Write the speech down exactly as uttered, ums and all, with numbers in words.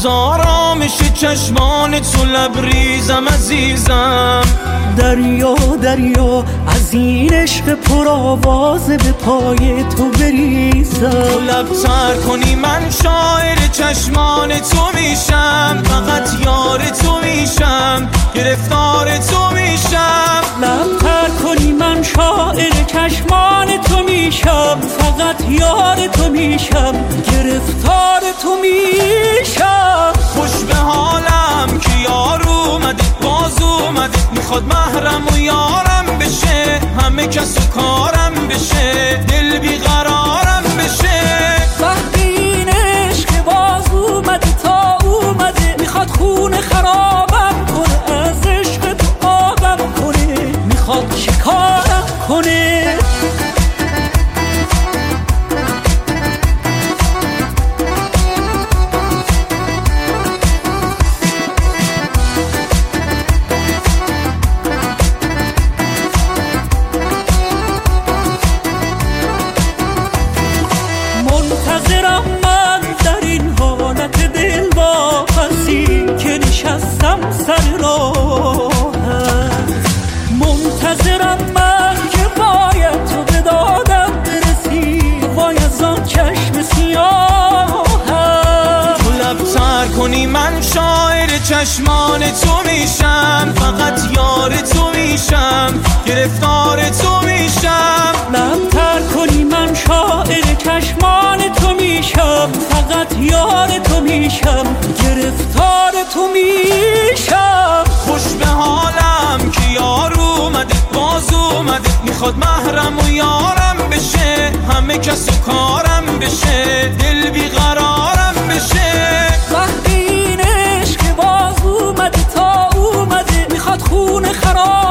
از آرامش چشمان تو لبریزم عزیزم. دریا دریا از این عشق پرآواز به پای تو بریزم. تو لب تر کنی من شاعر چشمان تو میشم، فقط یار تو میشم، گرفتار تو میشم. لب تر کنی من شاعر چشمان تو میشم، فقط یار تو میشم، گرفتار تو میشم. خوش به حالم که یار اومده باز اومده، میخواد محرم و یارم بشه، همه کس و کارم بشه، دل بیقرارم بشه. وقتی این عشق باز اومده تا اومده، میخواد خون خرابم کنه، از عشق تو آبم کنه، میخواد شکارم کنه. منتظرم من در این حالت دل واپسی که نشستم سر راهت. منتظرم من که باید تو به دادم برسی، وای از آن چشم سیاهت. تو لب تر کنی من شاعر چشمان تو میشم، فقط یار تو میشم، گرفتار تو میشم. لب تر کنی من شاعر چشمان تو میشم، فقط یار تو میشم، گرفتار تو میشم. خوش به حالم که یار اومده باز اومده، میخواد محرم و یارم بشه، همه کس و کارم بشه، دل بیقرارم بشه. وقتی این عشق باز اومده تا اومده، میخواد خون خراب